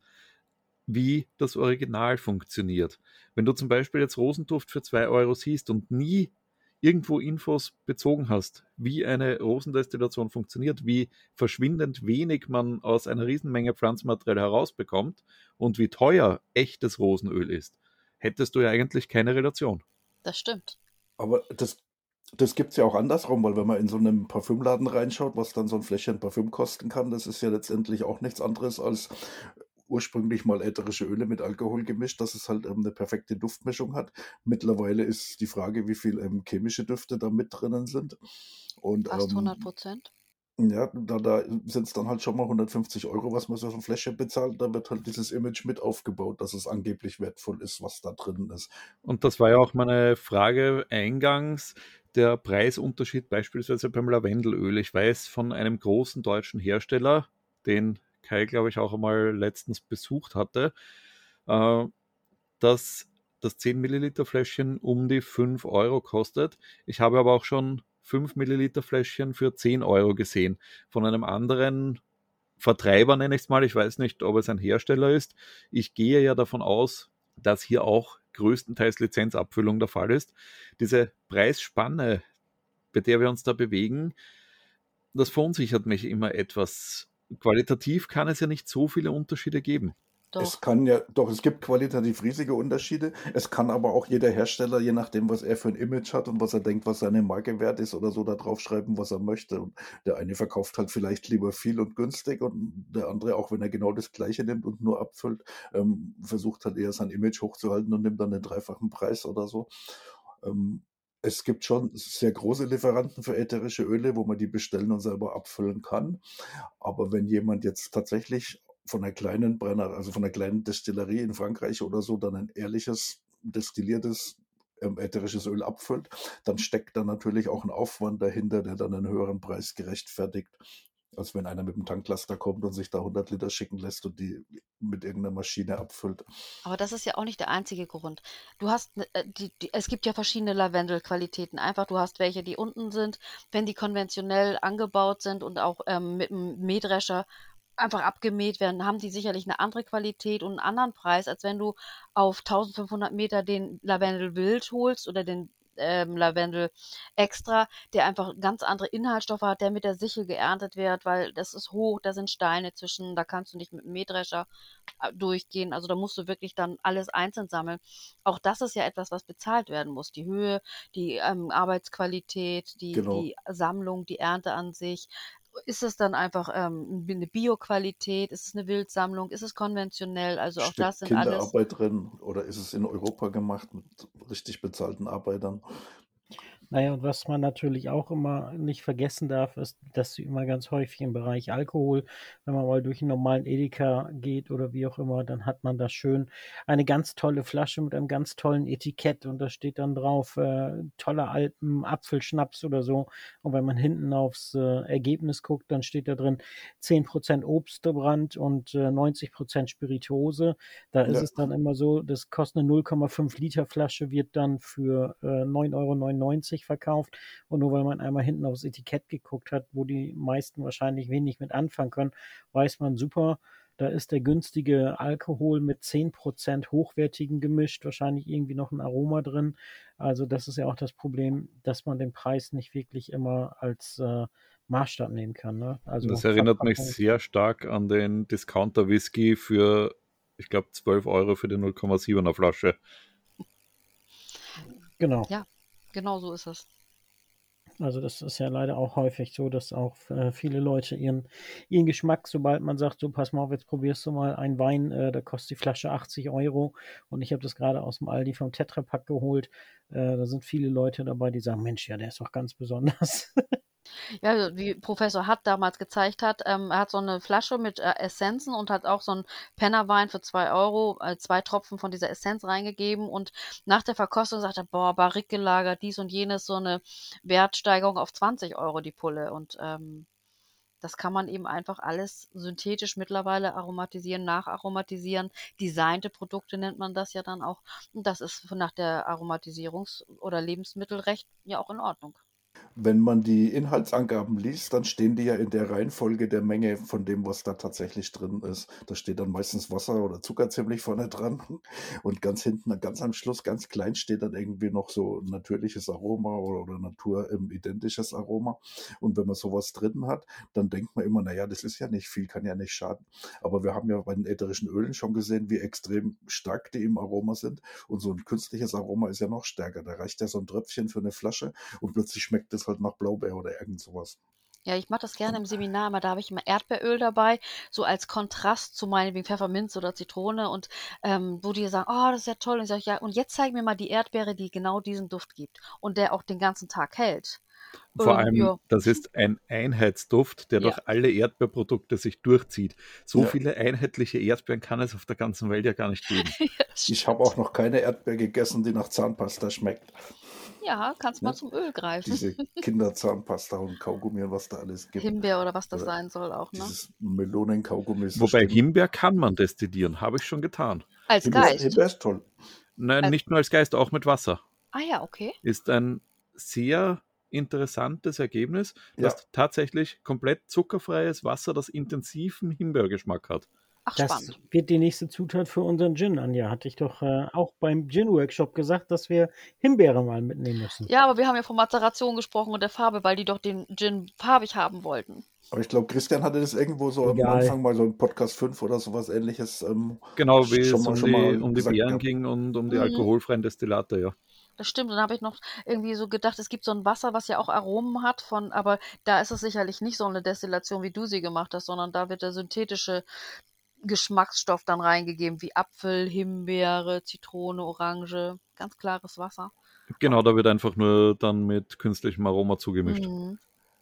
[SPEAKER 2] wie das Original funktioniert. Wenn du zum Beispiel jetzt Rosenduft für 2 Euro siehst und nie irgendwo Infos bezogen hast, wie eine Rosendestillation funktioniert, wie verschwindend wenig man aus einer Riesenmenge Pflanzenmaterial herausbekommt und wie teuer echtes Rosenöl ist, hättest du ja eigentlich keine Relation.
[SPEAKER 4] Das stimmt.
[SPEAKER 1] Aber das gibt es ja auch andersrum, weil wenn man in so einem Parfümladen reinschaut, was dann so ein Fläschchen Parfüm kosten kann, das ist ja letztendlich auch nichts anderes als ursprünglich mal ätherische Öle mit Alkohol gemischt, dass es halt eine perfekte Duftmischung hat. Mittlerweile ist die Frage, wie viel chemische Düfte da mit drinnen sind. Und
[SPEAKER 4] Fast 100%.
[SPEAKER 1] ja, da sind es dann halt schon mal 150 Euro, was man so ein Fläschchen bezahlt. Da wird halt dieses Image mit aufgebaut, dass es angeblich wertvoll ist, was da drin ist.
[SPEAKER 2] Und das war ja auch meine Frage eingangs, der Preisunterschied beispielsweise beim Lavendelöl. Ich weiß von einem großen deutschen Hersteller, den Kai, glaube ich, auch einmal letztens besucht hatte, äh, dass das 10 Milliliter Fläschchen um die 5 Euro kostet. Ich habe aber auch schon 5 Milliliter Fläschchen für 10 Euro gesehen. Von einem anderen Vertreiber nenne ich es mal. Ich weiß nicht, ob es ein Hersteller ist. Ich gehe ja davon aus, dass hier auch größtenteils Lizenzabfüllung der Fall ist. Diese Preisspanne, bei der wir uns da bewegen, das verunsichert mich immer etwas. Qualitativ kann es ja nicht so viele Unterschiede geben.
[SPEAKER 1] Es
[SPEAKER 4] Doch.
[SPEAKER 1] kann ja, doch, es gibt qualitativ riesige Unterschiede. Es kann aber auch jeder Hersteller, je nachdem, was er für ein Image hat und was er denkt, was seine Marke wert ist oder so, da draufschreiben, was er möchte. Und der eine verkauft halt vielleicht lieber viel und günstig und der andere, auch wenn er genau das Gleiche nimmt und nur abfüllt, versucht halt eher sein Image hochzuhalten und nimmt dann den dreifachen Preis oder so. Ähm, Es gibt schon sehr große Lieferanten für ätherische Öle, wo man die bestellen und selber abfüllen kann. Aber wenn jemand jetzt tatsächlich von einer kleinen Brenner, also von einer kleinen Destillerie in Frankreich oder so, dann ein ehrliches, destilliertes ätherisches Öl abfüllt, dann steckt da natürlich auch ein Aufwand dahinter, der dann einen höheren Preis gerechtfertigt, als wenn einer mit dem Tanklaster kommt und sich da 100 Liter schicken lässt und die mit irgendeiner Maschine abfüllt.
[SPEAKER 4] Aber das ist ja auch nicht der einzige Grund. Du hast, es gibt ja verschiedene Lavendelqualitäten. Einfach, du hast welche, die unten sind, wenn die konventionell angebaut sind und auch mit einem Mähdrescher einfach abgemäht werden, haben die sicherlich eine andere Qualität und einen anderen Preis, als wenn du auf 1500 Meter den Lavendel Wild holst oder den Lavendel Extra, der einfach ganz andere Inhaltsstoffe hat, der mit der Sichel geerntet wird, weil das ist hoch, da sind Steine zwischen, da kannst du nicht mit dem Mähdrescher durchgehen. Also da musst du wirklich dann alles einzeln sammeln. Auch das ist ja etwas, was bezahlt werden muss. Die Höhe, die Arbeitsqualität,
[SPEAKER 1] Genau.
[SPEAKER 4] die Sammlung, die Ernte an sich. Ist es dann einfach eine Bio-Qualität? Ist es eine Wildsammlung? Ist es konventionell? Also auch das
[SPEAKER 1] Steckt
[SPEAKER 4] sind alles.
[SPEAKER 1] Kinderarbeit drin oder ist es in Europa gemacht mit richtig bezahlten Arbeitern?
[SPEAKER 3] Naja, und was man natürlich auch immer nicht vergessen darf, ist, dass sie immer ganz häufig im Bereich Alkohol, wenn man mal durch einen normalen Edeka geht oder wie auch immer, dann hat man da schön eine ganz tolle Flasche mit einem ganz tollen Etikett und da steht dann drauf, toller Alpen, Apfelschnaps oder so. Und wenn man hinten aufs Ergebnis guckt, dann steht da drin 10% Obstbrand und 90% Spirituose. Da ist
[SPEAKER 1] Ja,
[SPEAKER 3] es dann immer so, das kostet eine 0,5 Liter Flasche, wird dann für 9,99 € verkauft. Und nur weil man einmal hinten aufs Etikett geguckt hat, wo die meisten wahrscheinlich wenig mit anfangen können, weiß man super, da ist der günstige Alkohol mit 10% hochwertigen gemischt, wahrscheinlich irgendwie noch ein Aroma drin. Also das ist ja auch das Problem, dass man den Preis nicht wirklich immer als Maßstab nehmen kann. Ne? Also
[SPEAKER 2] Das erinnert mich
[SPEAKER 3] Verpackung.
[SPEAKER 2] sehr stark an den Discounter-Whisky für, ich glaube, 12 Euro für die 0,7er Flasche.
[SPEAKER 3] Genau.
[SPEAKER 4] Ja, genau so ist es.
[SPEAKER 3] Also das ist ja leider auch häufig so, dass auch viele Leute ihren Geschmack, sobald man sagt, so pass mal auf, jetzt probierst du mal einen Wein, da kostet die Flasche 80 € und ich habe das gerade aus dem Aldi vom Tetrapack geholt. Da sind viele Leute dabei, die sagen, Mensch, ja, der ist doch ganz besonders.
[SPEAKER 4] Ja, also wie Professor Hatt damals gezeigt hat, er hat so eine Flasche mit Essenzen und hat auch so einen Pennerwein für 2 €, 2 Tropfen von dieser Essenz reingegeben und nach der Verkostung sagt er, boah, Barrique gelagert, dies und jenes, so eine Wertsteigerung auf 20 € die Pulle und das kann man eben einfach alles synthetisch mittlerweile aromatisieren, nacharomatisieren. Designte Produkte nennt man das ja dann auch. Und das ist nach der Aromatisierungs- oder Lebensmittelrecht ja auch in Ordnung.
[SPEAKER 1] Wenn man die Inhaltsangaben liest, dann stehen die ja in der Reihenfolge der Menge von dem, was da tatsächlich drin ist. Da steht dann meistens Wasser oder Zucker ziemlich vorne dran und ganz hinten, ganz am Schluss, ganz klein steht dann irgendwie noch so natürliches Aroma oder naturidentisches Aroma. Und wenn man sowas drin hat, dann denkt man immer, naja, das ist ja nicht viel, kann ja nicht schaden. Aber wir haben ja bei den ätherischen Ölen schon gesehen, wie extrem stark die im Aroma sind. Und so ein künstliches Aroma ist ja noch stärker. Da reicht ja so ein Tröpfchen für eine Flasche und plötzlich schmeckt es halt nach Blaubeer oder irgend sowas.
[SPEAKER 4] Ja, ich mache das gerne im Seminar, aber da habe ich immer Erdbeeröl dabei, so als Kontrast zu meinetwegen Pfefferminz oder Zitrone und wo die sagen, oh, das ist ja toll. Und ich sage, ja, und jetzt zeig mir mal die Erdbeere, die genau diesen Duft gibt und der auch den ganzen Tag hält.
[SPEAKER 2] Vor allem,
[SPEAKER 4] Ja,
[SPEAKER 2] das ist ein Einheitsduft, der
[SPEAKER 4] ja,
[SPEAKER 2] durch alle Erdbeerprodukte sich durchzieht. So
[SPEAKER 1] Ja,
[SPEAKER 2] viele einheitliche Erdbeeren kann es auf der ganzen Welt ja gar nicht geben.
[SPEAKER 4] ja, das
[SPEAKER 1] ich habe
[SPEAKER 4] stimmt.
[SPEAKER 1] auch noch keine Erdbeer gegessen, die nach Zahnpasta schmeckt.
[SPEAKER 4] Ja, kannst mal
[SPEAKER 1] Ne?
[SPEAKER 4] zum Öl greifen.
[SPEAKER 1] Diese Kinderzahnpasta und Kaugummi und was da alles gibt.
[SPEAKER 4] Himbeer oder was das
[SPEAKER 1] Oder
[SPEAKER 4] sein soll auch, ne?
[SPEAKER 1] dieses Melonen-Kaugummi ist so
[SPEAKER 2] Wobei
[SPEAKER 1] schlimm.
[SPEAKER 2] Himbeer kann man destillieren, habe ich schon getan.
[SPEAKER 4] Als Geist.
[SPEAKER 1] Himbeer ist toll.
[SPEAKER 2] Nein,
[SPEAKER 4] Als,
[SPEAKER 2] nicht nur als Geist, auch mit Wasser.
[SPEAKER 4] ah ja, okay.
[SPEAKER 2] Ist ein sehr interessantes Ergebnis. Du
[SPEAKER 1] Ja,
[SPEAKER 2] hast tatsächlich komplett zuckerfreies Wasser, das intensiven Himbeergeschmack hat.
[SPEAKER 4] Ach,
[SPEAKER 3] Das
[SPEAKER 4] spannend.
[SPEAKER 3] wird die nächste Zutat für unseren Gin, Anja. Hatte ich doch auch beim Gin-Workshop gesagt, dass wir Himbeere mal mitnehmen müssen.
[SPEAKER 4] Ja, aber wir haben ja von Mazeration gesprochen und der Farbe, weil die doch den Gin farbig haben wollten.
[SPEAKER 1] aber ich glaube, Christian hatte das irgendwo so am
[SPEAKER 3] Egal.
[SPEAKER 1] Anfang mal so ein Podcast 5 oder sowas ähnliches
[SPEAKER 2] Genau, wie es
[SPEAKER 1] schon mal
[SPEAKER 2] um die
[SPEAKER 1] gesagt
[SPEAKER 2] Beeren
[SPEAKER 1] gehabt.
[SPEAKER 2] ging und um die
[SPEAKER 4] Mhm.
[SPEAKER 2] alkoholfreien Destillate, ja.
[SPEAKER 4] Das stimmt. Und dann habe ich noch irgendwie so gedacht, es gibt so ein Wasser, was ja auch Aromen hat von, aber da ist es sicherlich nicht so eine Destillation, wie du sie gemacht hast, sondern da wird der synthetische Geschmacksstoff dann reingegeben, wie Apfel, Himbeere, Zitrone, Orange. Ganz klares Wasser.
[SPEAKER 2] Genau, da wird einfach nur dann mit künstlichem Aroma zugemischt.
[SPEAKER 4] Mhm.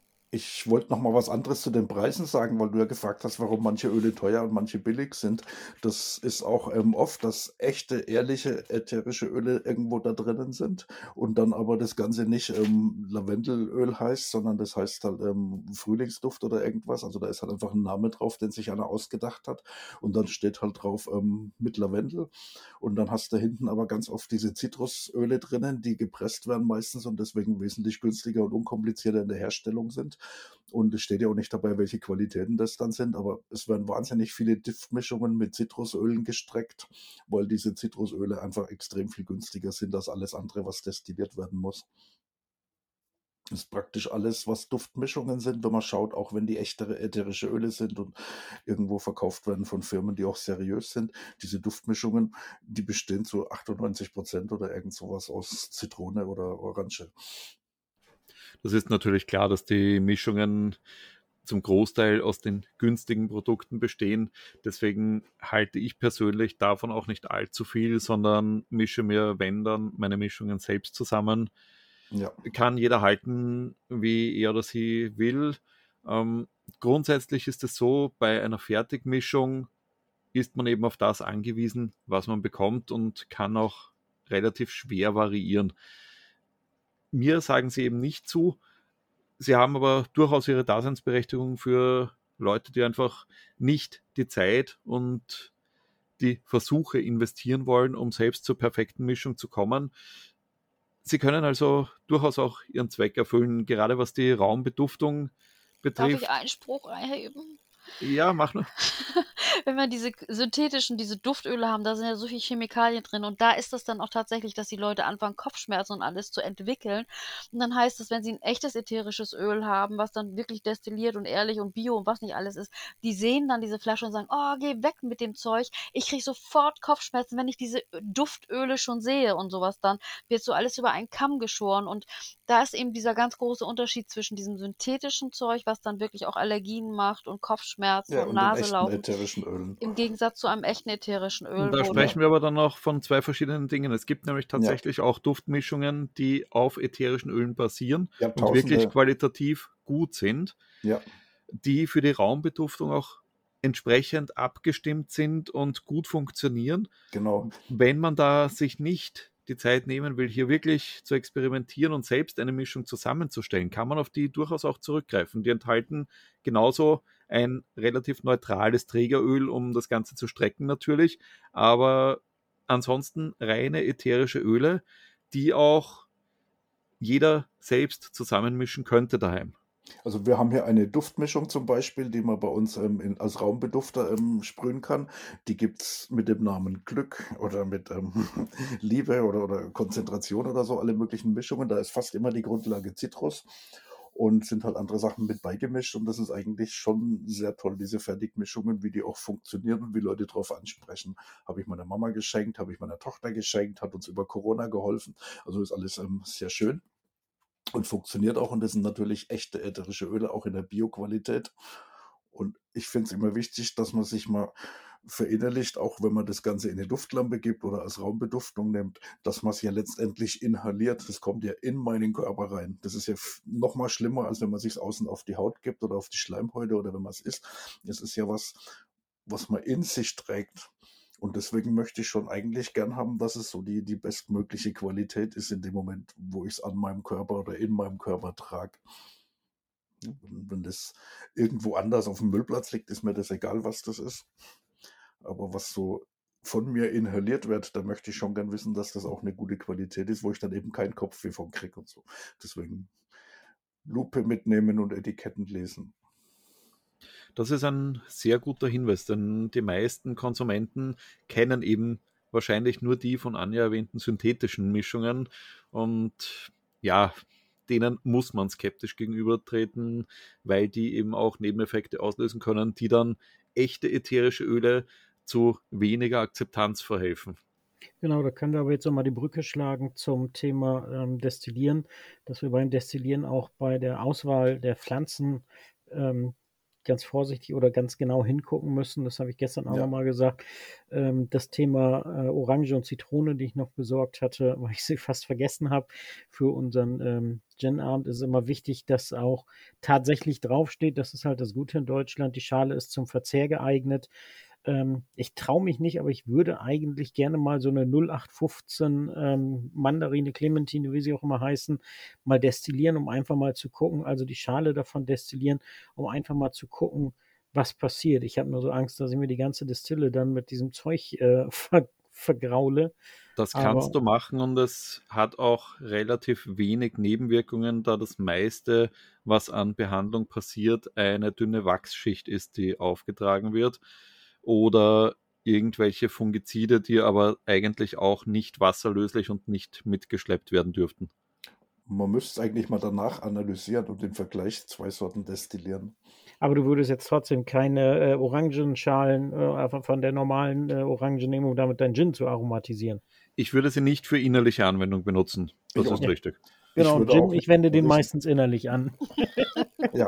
[SPEAKER 1] Ich wollte noch mal was anderes zu den Preisen sagen, weil du ja gefragt hast, warum manche Öle teuer und manche billig sind. Das ist auch oft, dass echte, ehrliche ätherische Öle irgendwo da drinnen sind und dann aber das Ganze nicht Lavendelöl heißt, sondern das heißt halt Frühlingsduft oder irgendwas. Also da ist halt einfach ein Name drauf, den sich einer ausgedacht hat und dann steht halt drauf mit Lavendel und dann hast du hinten aber ganz oft diese Zitrusöle drinnen, die gepresst werden meistens und deswegen wesentlich günstiger und unkomplizierter in der Herstellung sind. Und es steht ja auch nicht dabei, welche Qualitäten das dann sind, aber es werden wahnsinnig viele Duftmischungen mit Zitrusölen gestreckt, weil diese Zitrusöle einfach extrem viel günstiger sind als alles andere, was destilliert werden muss. Das ist praktisch alles, was Duftmischungen sind, wenn man schaut, auch wenn die echtere ätherische Öle sind und irgendwo verkauft werden von Firmen, die auch seriös sind. Diese Duftmischungen, die bestehen zu 98% oder irgend sowas aus Zitrone oder Orange.
[SPEAKER 2] Das ist natürlich klar, dass die Mischungen zum Großteil aus den günstigen Produkten bestehen. Deswegen halte ich persönlich davon auch nicht allzu viel, sondern mische mir, wenn dann, meine Mischungen selbst zusammen.
[SPEAKER 1] Ja,
[SPEAKER 2] Kann jeder halten, wie er oder sie will. Ähm, Grundsätzlich ist es so, bei einer Fertigmischung ist man eben auf das angewiesen, was man bekommt und kann auch relativ schwer variieren. Mir sagen sie eben nicht zu. Sie haben aber durchaus ihre Daseinsberechtigung für Leute, die einfach nicht die Zeit und die Versuche investieren wollen, um selbst zur perfekten Mischung zu kommen. Sie können also durchaus auch ihren Zweck erfüllen, gerade was die Raumbeduftung
[SPEAKER 4] Darf ich
[SPEAKER 2] betrifft.
[SPEAKER 4] Einspruch erheben?
[SPEAKER 2] Ja, mach nur.
[SPEAKER 4] Wenn wir diese synthetischen, diese Duftöle haben, da sind ja so viele Chemikalien drin und da ist das dann auch tatsächlich, dass die Leute anfangen, Kopfschmerzen und alles zu entwickeln. Und dann heißt es, wenn sie ein echtes ätherisches Öl haben, was dann wirklich destilliert und ehrlich und bio und was nicht alles ist, die sehen dann diese Flasche und sagen, oh, geh weg mit dem Zeug. Ich kriege sofort Kopfschmerzen, wenn ich diese Duftöle schon sehe und sowas. Dann wird so alles über einen Kamm geschoren und da ist eben dieser ganz große Unterschied zwischen diesem synthetischen Zeug, was dann wirklich auch Allergien macht und Kopfschmerzen
[SPEAKER 1] Ja,
[SPEAKER 4] und
[SPEAKER 1] und den
[SPEAKER 4] Nase
[SPEAKER 1] echten
[SPEAKER 4] laufen,
[SPEAKER 1] ätherischen Ölen.
[SPEAKER 4] im Gegensatz zu einem echten ätherischen Öl,
[SPEAKER 2] Da
[SPEAKER 4] wo
[SPEAKER 1] Genau.
[SPEAKER 2] sprechen wir aber dann auch von zwei verschiedenen Dingen. Es gibt nämlich
[SPEAKER 1] Ja,
[SPEAKER 2] tatsächlich auch Duftmischungen, die auf ätherischen Ölen basieren
[SPEAKER 1] ja,
[SPEAKER 2] und wirklich
[SPEAKER 1] Tausende.
[SPEAKER 2] qualitativ gut sind,
[SPEAKER 1] Ja,
[SPEAKER 2] die für die Raumbeduftung auch entsprechend abgestimmt sind und gut funktionieren.
[SPEAKER 1] genau.
[SPEAKER 2] Wenn man da sich nicht die Zeit nehmen will, hier wirklich zu experimentieren und selbst eine Mischung zusammenzustellen, kann man auf die durchaus auch zurückgreifen. Die enthalten genauso ein relativ neutrales Trägeröl, um das Ganze zu strecken natürlich, aber ansonsten reine ätherische Öle, die auch jeder selbst zusammenmischen könnte daheim.
[SPEAKER 1] Also wir haben hier eine Duftmischung zum Beispiel, die man bei uns als Raumbedufter sprühen kann. Die gibt's mit dem Namen Glück oder mit Liebe oder Konzentration oder so, alle möglichen Mischungen. Da ist fast immer die Grundlage Zitrus und sind halt andere Sachen mit beigemischt. Und das ist eigentlich schon sehr toll, diese Fertigmischungen, wie die auch funktionieren und wie Leute drauf ansprechen. Habe ich meiner Mama geschenkt, habe ich meiner Tochter geschenkt, hat uns über Corona geholfen. Also ist alles sehr schön. Und funktioniert auch. Und das sind natürlich echte ätherische Öle, auch in der Bioqualität. Und ich finde es immer wichtig, dass man sich mal verinnerlicht, auch wenn man das Ganze in eine Duftlampe gibt oder als Raumbeduftung nimmt, dass man es ja letztendlich inhaliert. Das kommt ja in meinen Körper rein. Das ist ja noch mal schlimmer, als wenn man sich außen auf die Haut gibt oder auf die Schleimhäute oder wenn man es isst. Es ist ja was man in sich trägt. Und deswegen möchte ich schon eigentlich gern haben, dass es so die bestmögliche Qualität ist in dem Moment, wo ich es an meinem Körper oder in meinem Körper trage. Wenn das irgendwo anders auf dem Müllplatz liegt, ist mir das egal, was das ist. Aber was so von mir inhaliert wird, da möchte ich schon gern wissen, dass das auch eine gute Qualität ist, wo ich dann eben keinen Kopfweh von kriege und so. Deswegen Lupe mitnehmen und Etiketten lesen.
[SPEAKER 2] Das ist ein sehr guter Hinweis, denn die meisten Konsumenten kennen eben wahrscheinlich nur die von Anja erwähnten synthetischen Mischungen und ja, denen muss man skeptisch gegenübertreten, weil die eben auch Nebeneffekte auslösen können, die dann echte ätherische Öle zu weniger Akzeptanz verhelfen.
[SPEAKER 3] Genau, da können wir aber jetzt nochmal die Brücke schlagen zum Thema Destillieren, dass wir beim Destillieren auch bei der Auswahl der Pflanzen ganz vorsichtig oder ganz genau hingucken müssen. Das habe ich gestern auch
[SPEAKER 1] Ja.
[SPEAKER 3] nochmal gesagt. Das Thema Orange und Zitrone, die ich noch besorgt hatte, weil ich sie fast vergessen habe, für unseren Gin-Abend ist immer wichtig, dass auch tatsächlich draufsteht, das ist halt das Gute in Deutschland, die Schale ist zum Verzehr geeignet. Ich traue mich nicht, aber ich würde eigentlich gerne mal so eine 0815 Mandarine, Clementine, wie sie auch immer heißen, mal destillieren, um einfach mal zu gucken, also die Schale davon destillieren, um einfach mal zu gucken, was passiert. Ich habe nur so Angst, dass ich mir die ganze Destille dann mit diesem Zeug vergraule.
[SPEAKER 2] Das
[SPEAKER 3] Aber
[SPEAKER 2] kannst du machen und es hat auch relativ wenig Nebenwirkungen, da das meiste, was an Behandlung passiert, eine dünne Wachsschicht ist, die aufgetragen wird. Oder irgendwelche Fungizide, die aber eigentlich auch nicht wasserlöslich und nicht mitgeschleppt werden dürften.
[SPEAKER 1] Man müsste es eigentlich mal danach analysieren und den Vergleich zwei Sorten destillieren.
[SPEAKER 3] Aber du würdest jetzt trotzdem keine Orangenschalen einfach von der normalen Orange nehmen, um damit deinen Gin zu aromatisieren.
[SPEAKER 2] Ich würde sie nicht für innerliche Anwendung benutzen. Das
[SPEAKER 1] Ich
[SPEAKER 2] ist
[SPEAKER 1] auch nicht.
[SPEAKER 2] richtig.
[SPEAKER 3] Genau,
[SPEAKER 1] Ich
[SPEAKER 3] und
[SPEAKER 1] würde
[SPEAKER 3] Gin,
[SPEAKER 1] auch
[SPEAKER 3] ich
[SPEAKER 1] nicht
[SPEAKER 3] wende den
[SPEAKER 1] riechen.
[SPEAKER 3] meistens innerlich an.
[SPEAKER 1] Ja,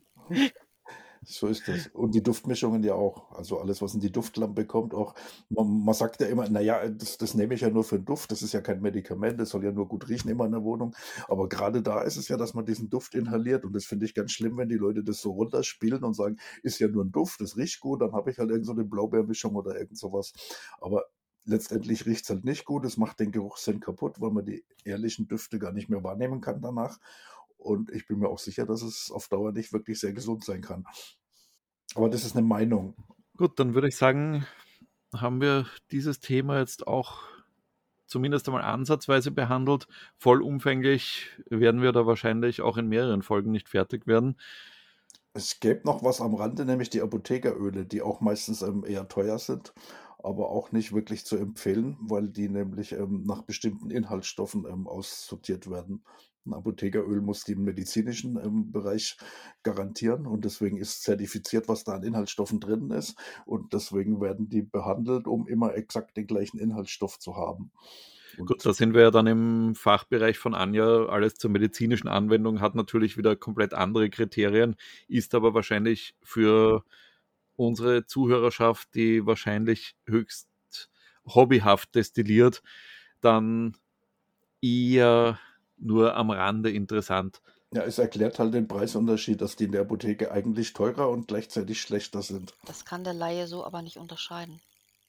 [SPEAKER 1] so ist das. Und die Duftmischungen ja auch. Also alles, was in die Duftlampe kommt, auch. Man sagt ja immer, naja, das nehme ich ja nur für den Duft. Das ist ja kein Medikament. Das soll ja nur gut riechen immer in der Wohnung. Aber gerade da ist es ja, dass man diesen Duft inhaliert. Und das finde ich ganz schlimm, wenn die Leute das so runterspielen und sagen, ist ja nur ein Duft, das riecht gut. Dann habe ich halt irgend so eine Blaubeermischung oder irgend sowas. Aber letztendlich riecht es halt nicht gut. Es macht den Geruchssinn kaputt, weil man die ehrlichen Düfte gar nicht mehr wahrnehmen kann danach. Und ich bin mir auch sicher, dass es auf Dauer nicht wirklich sehr gesund sein kann. Aber das ist eine Meinung.
[SPEAKER 2] Gut, dann würde ich sagen, haben wir dieses Thema jetzt auch zumindest einmal ansatzweise behandelt. Vollumfänglich werden wir da wahrscheinlich auch in mehreren Folgen nicht fertig werden.
[SPEAKER 1] Es gäbe noch was am Rande, nämlich die Apothekeröle, die auch meistens eher teuer sind, aber auch nicht wirklich zu empfehlen, weil die nämlich nach bestimmten Inhaltsstoffen aussortiert werden. Ein Apothekeröl muss den medizinischen Bereich garantieren und deswegen ist zertifiziert, was da an Inhaltsstoffen drin ist. Und deswegen werden die behandelt, um immer exakt den gleichen Inhaltsstoff zu haben.
[SPEAKER 2] Gut, da sind wir ja dann im Fachbereich von Anja. Alles zur medizinischen Anwendung hat natürlich wieder komplett andere Kriterien, ist aber wahrscheinlich für unsere Zuhörerschaft, die wahrscheinlich höchst hobbyhaft destilliert, dann eher nur am Rande interessant.
[SPEAKER 1] Ja, es erklärt halt den Preisunterschied, dass die in der Apotheke eigentlich teurer und gleichzeitig schlechter sind.
[SPEAKER 4] Das kann der Laie so aber nicht unterscheiden.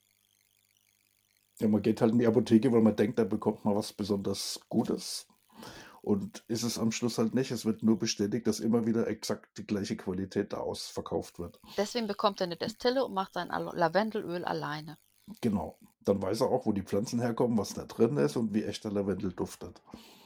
[SPEAKER 1] Ja, man geht halt in die Apotheke, weil man denkt, da bekommt man was besonders Gutes. Und ist es am Schluss halt nicht. Es wird nur bestätigt, dass immer wieder exakt die gleiche Qualität da ausverkauft wird.
[SPEAKER 4] Deswegen bekommt er eine Destille und macht sein Lavendelöl alleine.
[SPEAKER 1] Genau. Dann weiß er auch, wo die Pflanzen herkommen, was da drin ist und wie echter Lavendel duftet.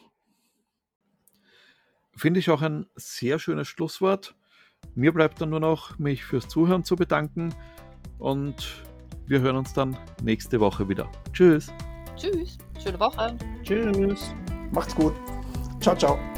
[SPEAKER 2] Finde ich auch ein sehr schönes Schlusswort. Mir bleibt dann nur noch, mich fürs Zuhören zu bedanken und wir hören uns dann nächste Woche wieder. Tschüss.
[SPEAKER 4] Tschüss, schöne Woche.
[SPEAKER 3] Tschüss.
[SPEAKER 1] Macht's gut. Ciao, ciao.